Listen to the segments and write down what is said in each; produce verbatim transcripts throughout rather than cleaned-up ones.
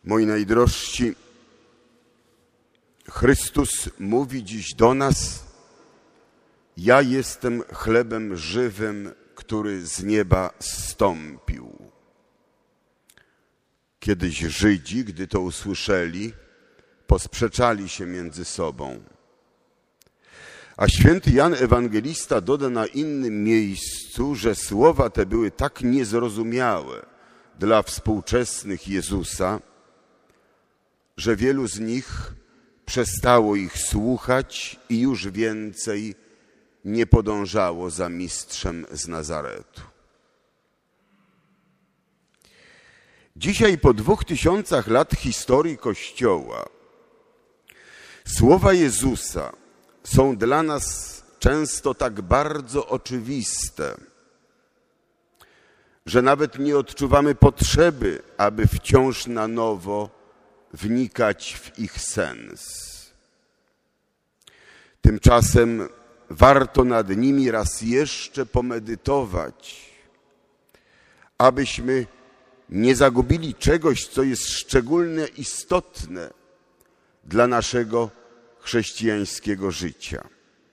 Moi najdrożsi, Chrystus mówi dziś do nas: ja jestem chlebem żywym, który z nieba zstąpił. Kiedyś Żydzi, gdy to usłyszeli, posprzeczali się między sobą. A święty Jan Ewangelista doda na innym miejscu, że słowa te były tak niezrozumiałe dla współczesnych Jezusa, że wielu z nich przestało ich słuchać i już więcej nie podążało za mistrzem z Nazaretu. Dzisiaj, po dwóch tysiącach lat historii Kościoła, słowa Jezusa są dla nas często tak bardzo oczywiste, że nawet nie odczuwamy potrzeby, aby wciąż na nowo wnikać w ich sens. Tymczasem warto nad nimi raz jeszcze pomedytować, abyśmy nie zagubili czegoś, co jest szczególnie istotne dla naszego chrześcijańskiego życia.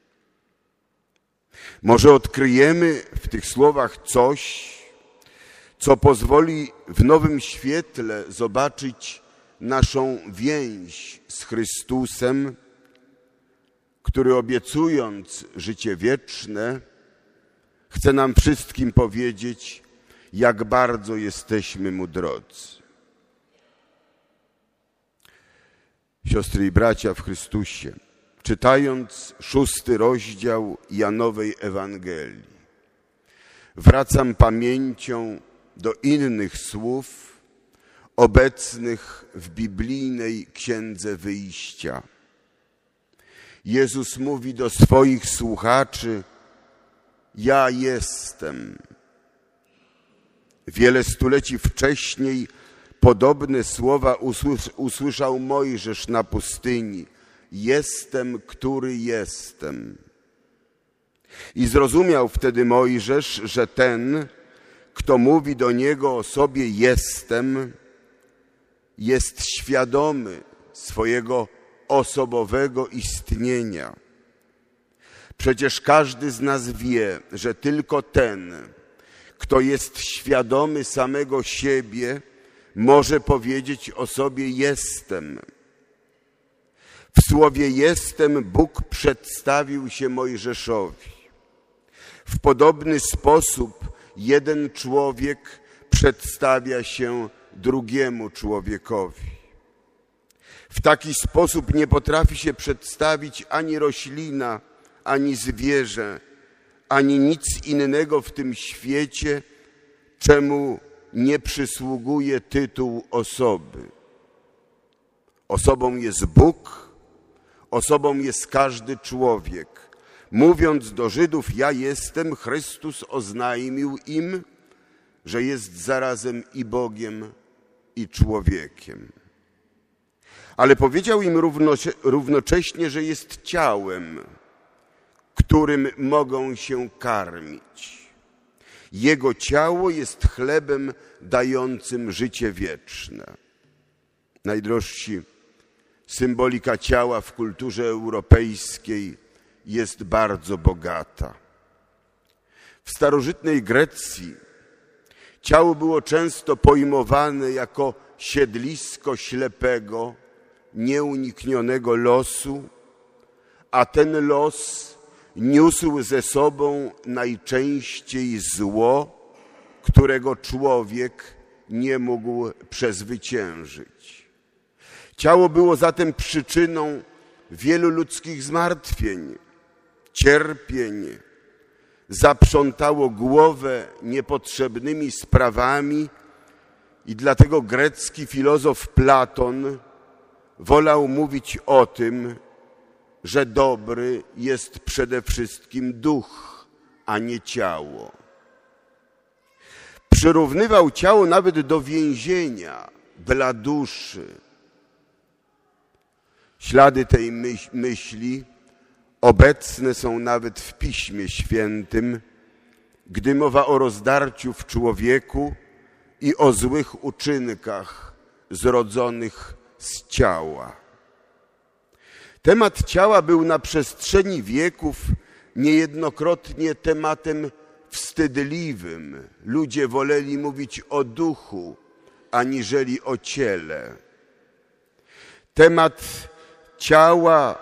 Może odkryjemy w tych słowach coś, co pozwoli w nowym świetle zobaczyć naszą więź z Chrystusem, który, obiecując życie wieczne, chce nam wszystkim powiedzieć, jak bardzo jesteśmy Mu drodzy. Siostry i bracia w Chrystusie, czytając szósty rozdział Janowej Ewangelii, wracam pamięcią do innych słów obecnych w biblijnej Księdze Wyjścia. Jezus mówi do swoich słuchaczy: ja jestem. Wiele stuleci wcześniej podobne słowa usłyszał Mojżesz na pustyni: jestem, który jestem. I zrozumiał wtedy Mojżesz, że ten, kto mówi do niego o sobie jestem, jest świadomy swojego osobowego istnienia. Przecież każdy z nas wie, że tylko ten, kto jest świadomy samego siebie, może powiedzieć o sobie jestem. W słowie jestem Bóg przedstawił się Mojżeszowi. W podobny sposób jeden człowiek przedstawia się drugiemu człowiekowi. W taki sposób nie potrafi się przedstawić ani roślina, ani zwierzę, ani nic innego w tym świecie, czemu nie przysługuje tytuł osoby. Osobą jest Bóg, osobą jest każdy człowiek. Mówiąc do Żydów: ja jestem, Chrystus oznajmił im, że jest zarazem i Bogiem, i człowiekiem. Ale powiedział im równocześnie, że jest ciałem, którym mogą się karmić. Jego ciało jest chlebem dającym życie wieczne. Najdrożsi, symbolika ciała w kulturze europejskiej jest bardzo bogata. W starożytnej Grecji ciało było często pojmowane jako siedlisko ślepego, nieuniknionego losu, a ten los niósł ze sobą najczęściej zło, którego człowiek nie mógł przezwyciężyć. Ciało było zatem przyczyną wielu ludzkich zmartwień, cierpień, zaprzątało głowę niepotrzebnymi sprawami i dlatego grecki filozof Platon wolał mówić o tym, że dobry jest przede wszystkim duch, a nie ciało. Przyrównywał ciało nawet do więzienia dla duszy. Ślady tej myśli obecne są nawet w Piśmie Świętym, gdy mowa o rozdarciu w człowieku i o złych uczynkach zrodzonych z ciała. Temat ciała był na przestrzeni wieków niejednokrotnie tematem wstydliwym. Ludzie woleli mówić o duchu, aniżeli o ciele. Temat ciała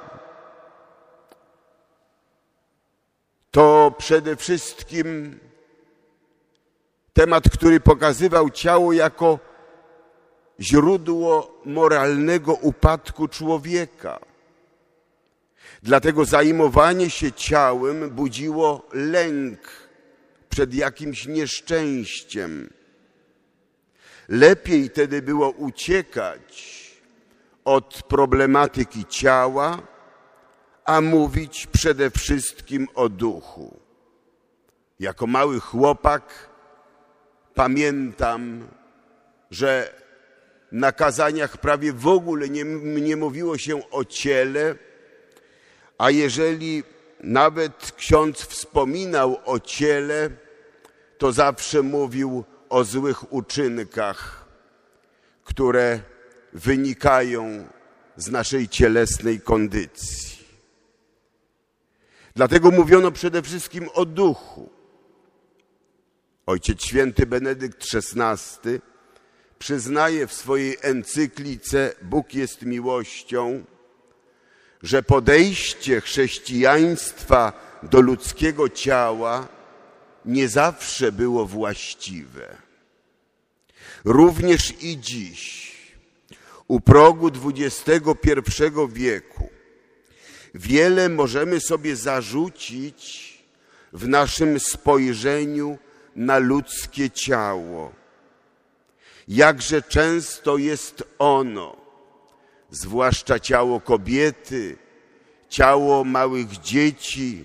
to przede wszystkim temat, który pokazywał ciało jako źródło moralnego upadku człowieka. Dlatego zajmowanie się ciałem budziło lęk przed jakimś nieszczęściem. Lepiej tedy było uciekać od problematyki ciała, a mówić przede wszystkim o duchu. Jako mały chłopak pamiętam, że na kazaniach prawie w ogóle nie, nie mówiło się o ciele, a jeżeli nawet ksiądz wspominał o ciele, to zawsze mówił o złych uczynkach, które wynikają z naszej cielesnej kondycji. Dlatego mówiono przede wszystkim o duchu. Ojciec Święty Benedykt szesnasty przyznaje w swojej encyklice Bóg jest miłością, że podejście chrześcijaństwa do ludzkiego ciała nie zawsze było właściwe. Również i dziś, u progu dwudziestego pierwszego wieku, wiele możemy sobie zarzucić w naszym spojrzeniu na ludzkie ciało. Jakże często jest ono, zwłaszcza ciało kobiety, ciało małych dzieci,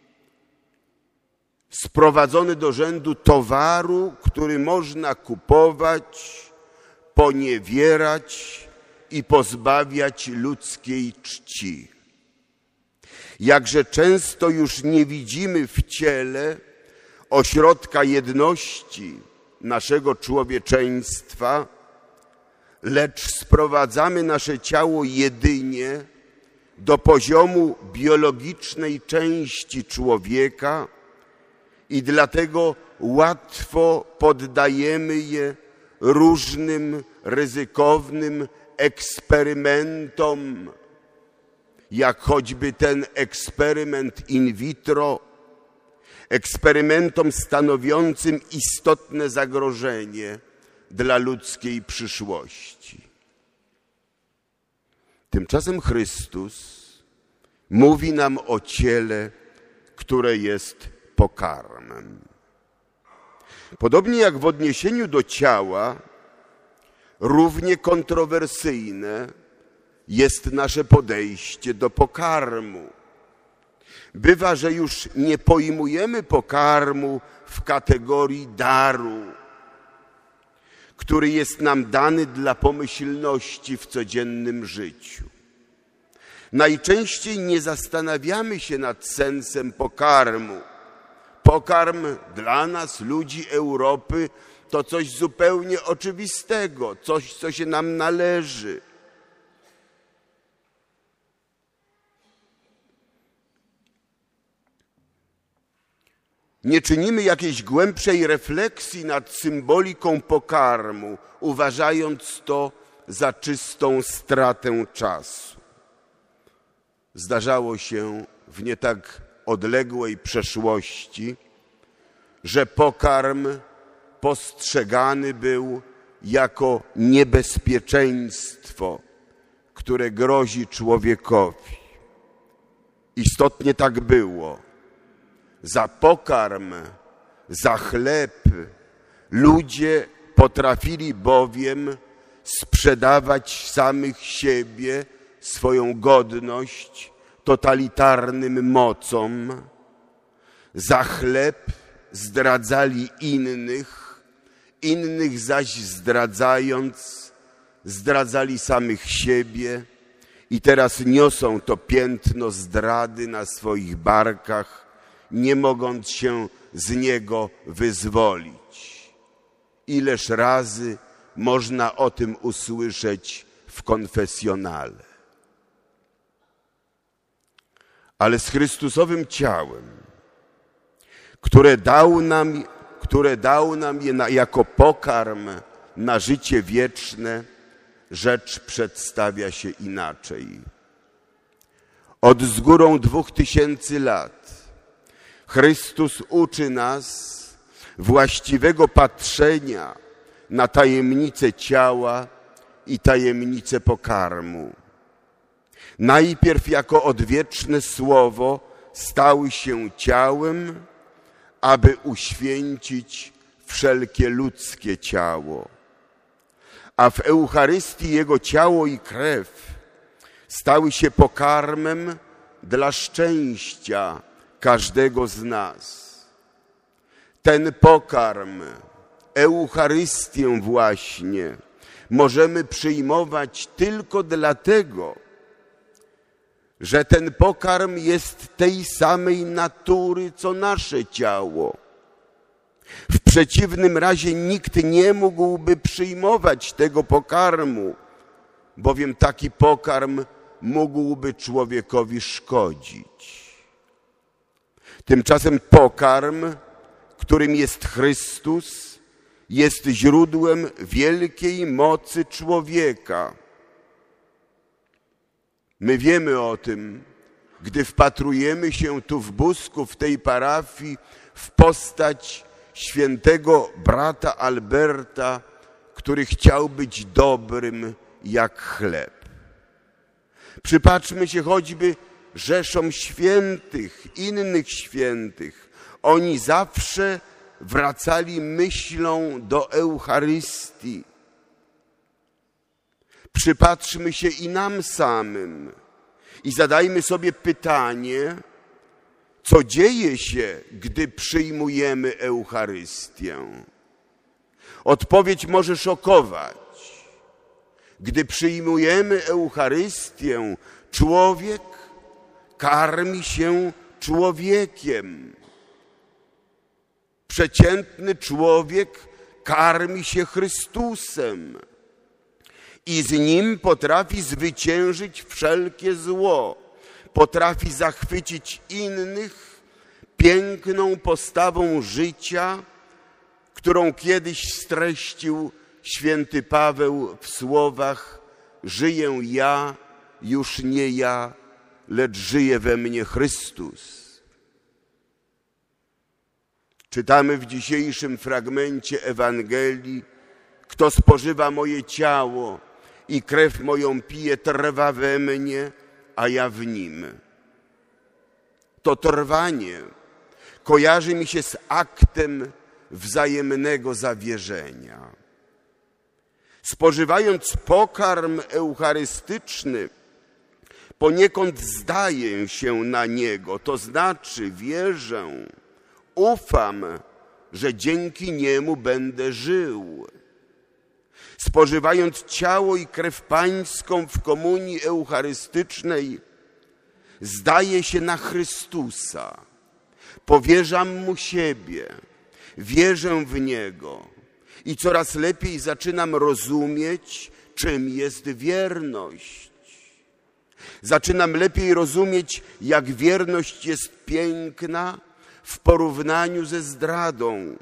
sprowadzone do rzędu towaru, który można kupować, poniewierać i pozbawiać ludzkiej czci. Jakże często już nie widzimy w ciele ośrodka jedności naszego człowieczeństwa, lecz sprowadzamy nasze ciało jedynie do poziomu biologicznej części człowieka i dlatego łatwo poddajemy je różnym ryzykownym eksperymentom, jak choćby ten eksperyment in vitro, eksperymentom stanowiącym istotne zagrożenie dla ludzkiej przyszłości. Tymczasem Chrystus mówi nam o ciele, które jest pokarmem. Podobnie jak w odniesieniu do ciała, równie kontrowersyjne jest nasze podejście do pokarmu. Bywa, że już nie pojmujemy pokarmu w kategorii daru, który jest nam dany dla pomyślności w codziennym życiu. Najczęściej nie zastanawiamy się nad sensem pokarmu. Pokarm dla nas, ludzi Europy, to coś zupełnie oczywistego, coś, co się nam należy. Nie czynimy jakiejś głębszej refleksji nad symboliką pokarmu, uważając to za czystą stratę czasu. Zdarzało się w nie tak odległej przeszłości, że pokarm postrzegany był jako niebezpieczeństwo, które grozi człowiekowi. Istotnie tak było. Za pokarm, za chleb ludzie potrafili bowiem sprzedawać samych siebie, swoją godność totalitarnym mocom. Za chleb zdradzali innych, innych zaś zdradzając, zdradzali samych siebie i teraz niosą to piętno zdrady na swoich barkach, nie mogąc się z niego wyzwolić. Ileż razy można o tym usłyszeć w konfesjonale. Ale z Chrystusowym ciałem, które dał nam, które dał nam je na, jako pokarm na życie wieczne, rzecz przedstawia się inaczej. Od z górą dwóch tysięcy lat Chrystus uczy nas właściwego patrzenia na tajemnicę ciała i tajemnicę pokarmu. Najpierw jako odwieczne słowo stał się ciałem, aby uświęcić wszelkie ludzkie ciało. A w Eucharystii Jego ciało i krew stały się pokarmem dla szczęścia każdego z nas. Ten pokarm, Eucharystię właśnie, możemy przyjmować tylko dlatego, że ten pokarm jest tej samej natury, co nasze ciało. W przeciwnym razie nikt nie mógłby przyjmować tego pokarmu, bowiem taki pokarm mógłby człowiekowi szkodzić. Tymczasem pokarm, którym jest Chrystus, jest źródłem wielkiej mocy człowieka. My wiemy o tym, gdy wpatrujemy się tu w Busku, w tej parafii, w postać świętego brata Alberta, który chciał być dobrym jak chleb. Przypatrzmy się choćby rzeszom świętych, innych świętych. Oni zawsze wracali myślą do Eucharystii. Przypatrzmy się i nam samym i zadajmy sobie pytanie, co dzieje się, gdy przyjmujemy Eucharystię. Odpowiedź może szokować. Gdy przyjmujemy Eucharystię, człowiek karmi się człowiekiem. Przeciętny człowiek karmi się Chrystusem i z Nim potrafi zwyciężyć wszelkie zło, potrafi zachwycić innych piękną postawą życia, którą kiedyś streścił święty Paweł w słowach: żyję ja, już nie ja, lecz żyje we mnie Chrystus. Czytamy w dzisiejszym fragmencie Ewangelii: kto spożywa moje ciało i krew moją pije, trwa we mnie, a ja w nim. To trwanie kojarzy mi się z aktem wzajemnego zawierzenia. Spożywając pokarm eucharystyczny, poniekąd zdaję się na niego, to znaczy wierzę, ufam, że dzięki niemu będę żył. Spożywając ciało i krew pańską w komunii eucharystycznej, zdaję się na Chrystusa, powierzam Mu siebie, wierzę w Niego i coraz lepiej zaczynam rozumieć, czym jest wierność. Zaczynam lepiej rozumieć, jak wierność jest piękna w porównaniu ze zdradą.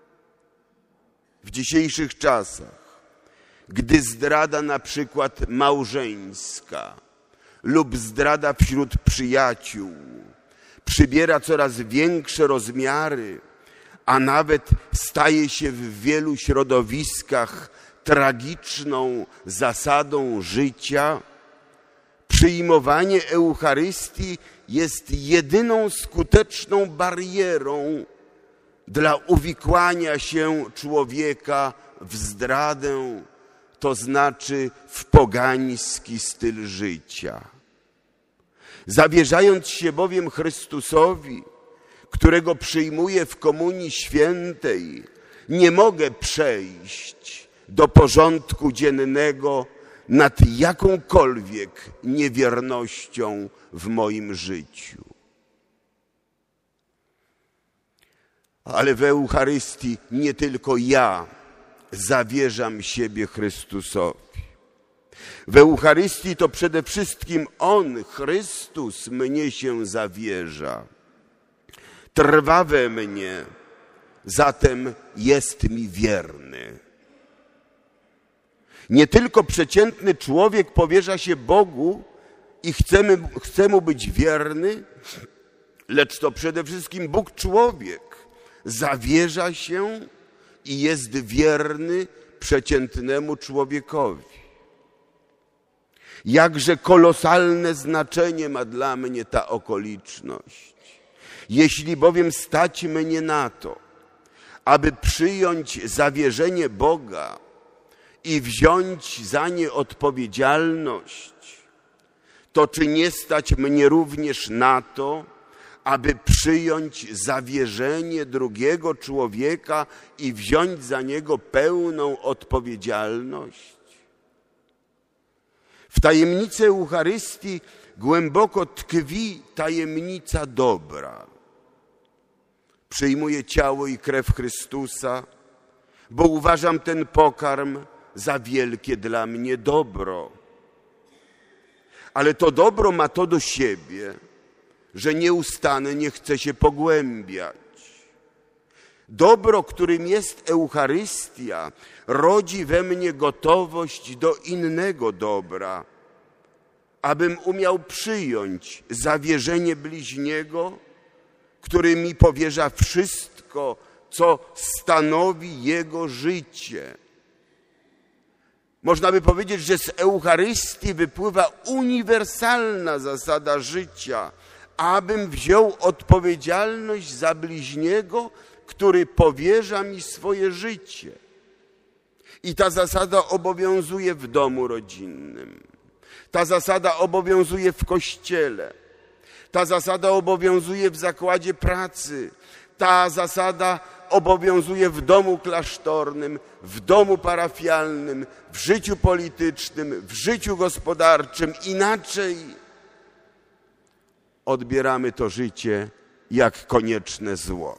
W dzisiejszych czasach, gdy zdrada na przykład małżeńska lub zdrada wśród przyjaciół przybiera coraz większe rozmiary, a nawet staje się w wielu środowiskach tragiczną zasadą życia, przyjmowanie Eucharystii jest jedyną skuteczną barierą dla uwikłania się człowieka w zdradę, to znaczy w pogański styl życia. Zawierzając się bowiem Chrystusowi, którego przyjmuję w Komunii Świętej, nie mogę przejść do porządku dziennego nad jakąkolwiek niewiernością w moim życiu. Ale w Eucharystii nie tylko ja, zawierzam siebie Chrystusowi. W Eucharystii to przede wszystkim On, Chrystus, mnie się zawierza. Trwa we mnie, zatem jest mi wierny. Nie tylko przeciętny człowiek powierza się Bogu i chcemy, chce Mu być wierny, lecz to przede wszystkim Bóg człowiek zawierza się i jest wierny przeciętnemu człowiekowi. Jakże kolosalne znaczenie ma dla mnie ta okoliczność. Jeśli bowiem stać mnie na to, aby przyjąć zawierzenie Boga i wziąć za nie odpowiedzialność, to czy nie stać mnie również na to, aby przyjąć zawierzenie drugiego człowieka i wziąć za niego pełną odpowiedzialność? W tajemnicy Eucharystii głęboko tkwi tajemnica dobra. Przyjmuję ciało i krew Chrystusa, bo uważam ten pokarm za wielkie dla mnie dobro. Ale to dobro ma to do siebie, że nieustannie chce się pogłębiać. Dobro, którym jest Eucharystia, rodzi we mnie gotowość do innego dobra, abym umiał przyjąć zawierzenie bliźniego, który mi powierza wszystko, co stanowi jego życie. Można by powiedzieć, że z Eucharystii wypływa uniwersalna zasada życia, abym wziął odpowiedzialność za bliźniego, który powierza mi swoje życie. I ta zasada obowiązuje w domu rodzinnym. Ta zasada obowiązuje w kościele. Ta zasada obowiązuje w zakładzie pracy. Ta zasada obowiązuje w domu klasztornym, w domu parafialnym, w życiu politycznym, w życiu gospodarczym. Inaczej odbieramy to życie jak konieczne zło.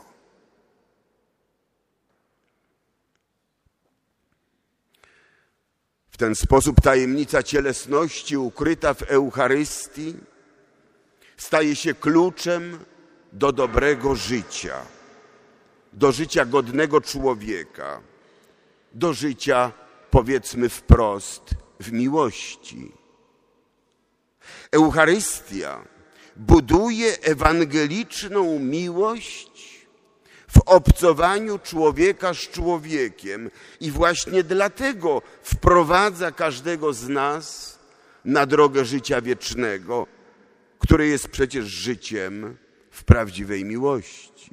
W ten sposób tajemnica cielesności ukryta w Eucharystii staje się kluczem do dobrego życia, do życia godnego człowieka, do życia, powiedzmy wprost, w miłości. Eucharystia buduje ewangeliczną miłość w obcowaniu człowieka z człowiekiem i właśnie dlatego wprowadza każdego z nas na drogę życia wiecznego, które jest przecież życiem w prawdziwej miłości.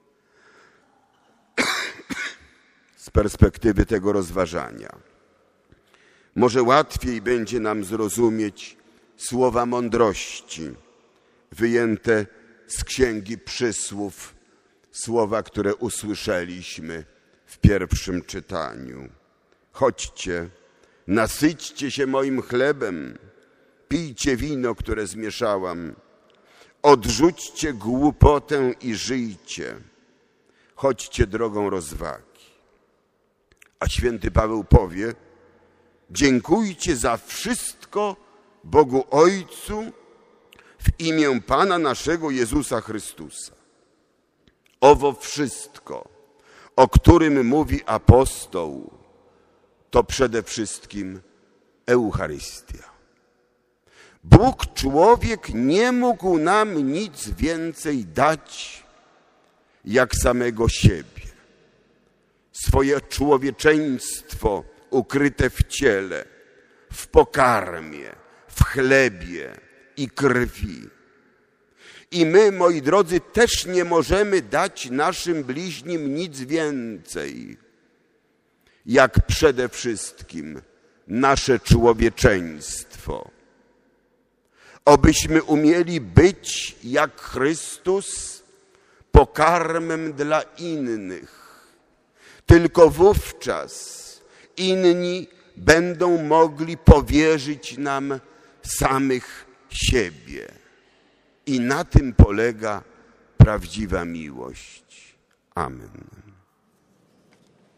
Z perspektywy tego rozważania może łatwiej będzie nam zrozumieć słowa mądrości wyjęte z Księgi Przysłów, słowa, które usłyszeliśmy w pierwszym czytaniu. Chodźcie, nasyćcie się moim chlebem, pijcie wino, które zmieszałam, odrzućcie głupotę i żyjcie, chodźcie drogą rozwagi. A święty Paweł powie, dziękujcie za wszystko Bogu Ojcu w imię Pana naszego Jezusa Chrystusa. Owo wszystko, o którym mówi apostoł, to przede wszystkim Eucharystia. Bóg człowiek nie mógł nam nic więcej dać, jak samego siebie. Swoje człowieczeństwo ukryte w ciele, w pokarmie, w chlebie i krwi. I my, moi drodzy, też nie możemy dać naszym bliźnim nic więcej, jak przede wszystkim nasze człowieczeństwo. Obyśmy umieli być jak Chrystus pokarmem dla innych. Tylko wówczas inni będą mogli powierzyć nam samych siebie. I na tym polega prawdziwa miłość. Amen.